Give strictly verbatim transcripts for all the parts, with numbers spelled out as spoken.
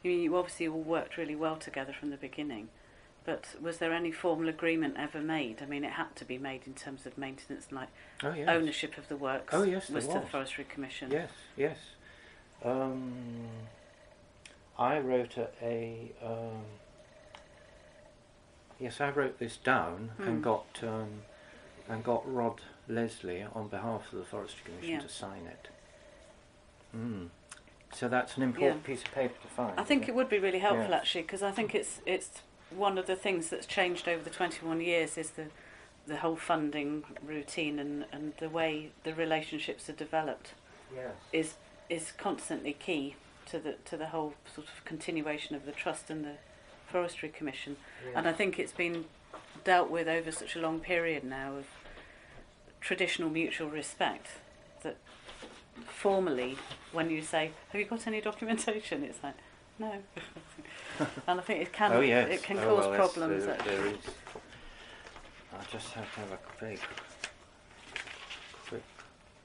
You, you obviously all worked really well together from the beginning, but was there any formal agreement ever made? I mean, it had to be made in terms of maintenance, like Oh, yes. ownership of the works. Oh, yes, there was to was. the Forestry Commission. Yes, yes. Um, I wrote a, a um, yes, I wrote this down Hmm. and got um, and got Rod Leslie on behalf of the Forestry Commission Yeah. to sign it. Mm. So that's an important Yeah. piece of paper to find. I think isn't it would be really helpful Yeah. actually, because I think it's it's one of the things that's changed over the twenty-one years is the the whole funding routine and, and the way the relationships are developed Yes. is is constantly key to the to the whole sort of continuation of the trust and the Forestry Commission. Yes. And I think it's been dealt with over such a long period now of traditional mutual respect that formally, when you say, "Have you got any documentation?" it's like, no. And I think it can Oh, yes. it can Oh, cause well, yes, problems. There, actually. there is. I just have to have a very quick.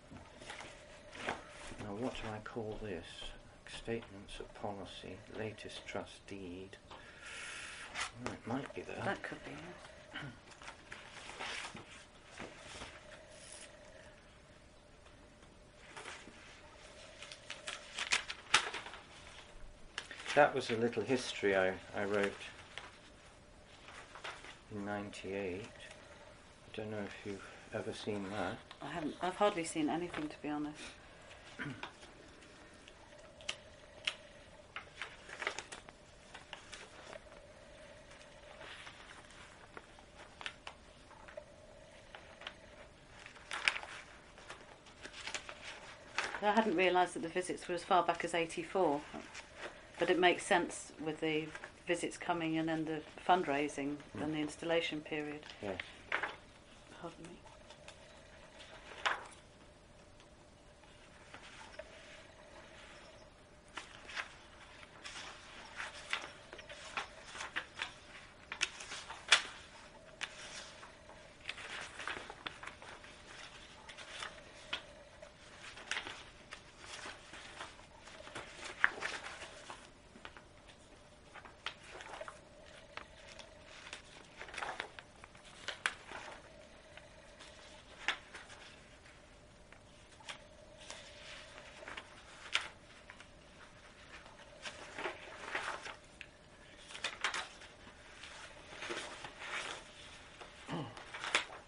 Now, what do I call this? Statements of policy, latest trust deed. Oh, it might be there. That could be. Yes. That was a little history I, I wrote in ninety-eight. I don't know if you've ever seen that. I haven't. I've hardly seen anything, to be honest. I hadn't realised that the visits were as far back as eighty-four, but it makes sense with the visits coming in and the fundraising Mm. and the installation period. Yes. Pardon me.